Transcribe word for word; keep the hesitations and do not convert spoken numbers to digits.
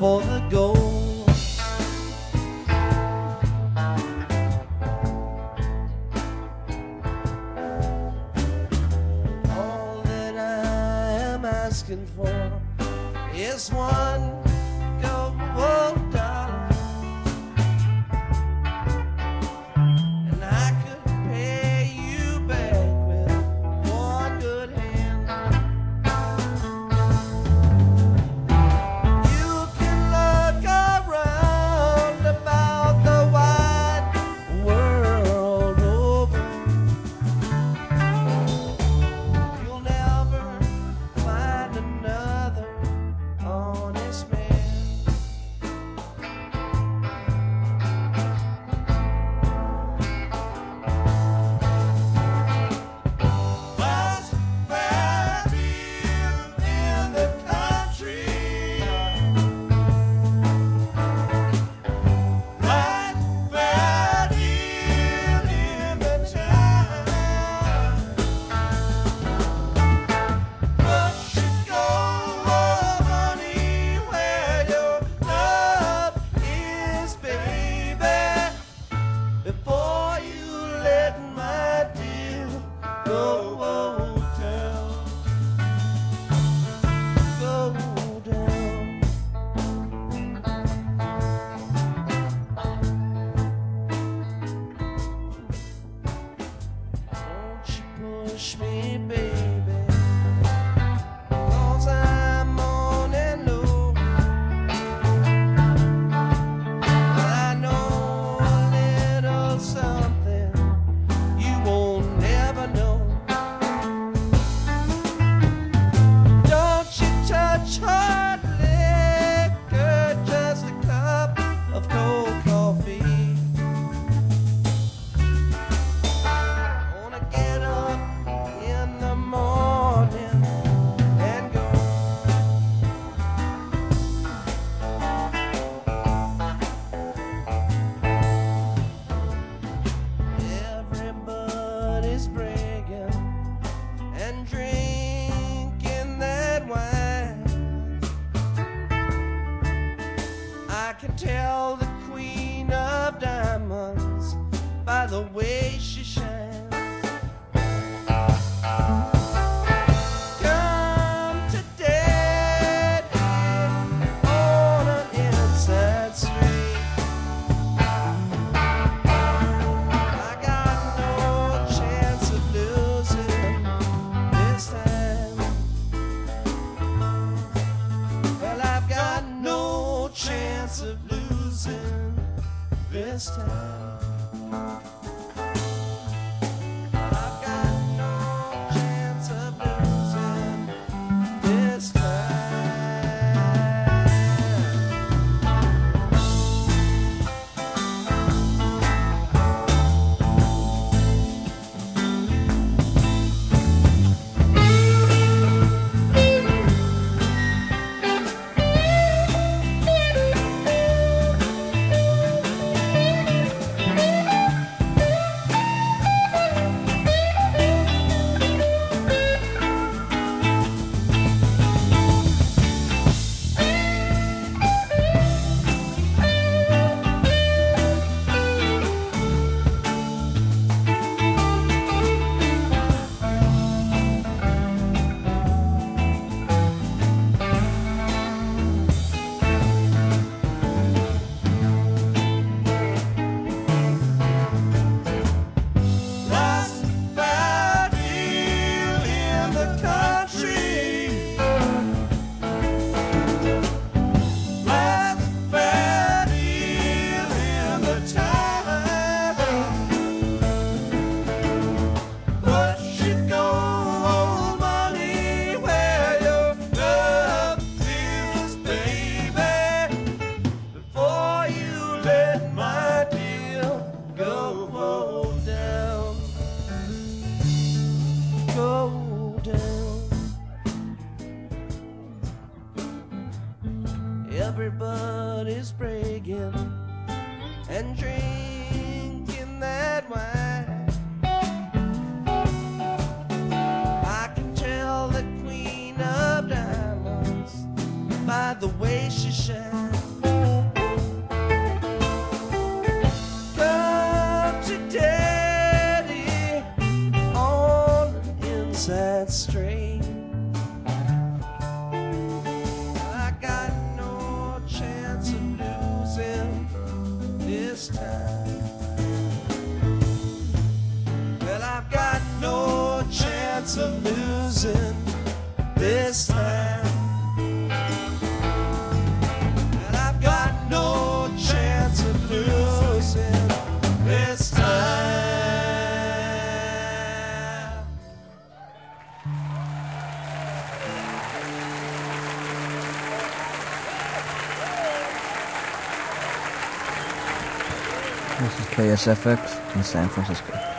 for the gold. All that I am asking for is one gold dollar, and I could pay you back with one good hand. You can look around about the wide world over. You'll never find another honest man. Before you let my dear go down, go down. Won't you push me, baby, 'cause I'm on and low. I know a little something you won't never know. Don't you touch hard liquor, just a cup of cold coffee. Wanna get up in the morning and go. Everybody's bragging and drinking that wine. I can tell the queen of diamonds by the way she shines. Come to daddy on an inside street. I got no chance of losing this time. Well, I've got no chance of losing this time. I've got no chance of losing this time. Everybody's bragging and drinking that wine. I can tell the queen of diamonds by the way she shines. Come to daddy on an inside string. I got no chance of losing this time. Well, I've got no chance of losing this time. And I've got no chance of losing this time. This is K S F X in San Francisco.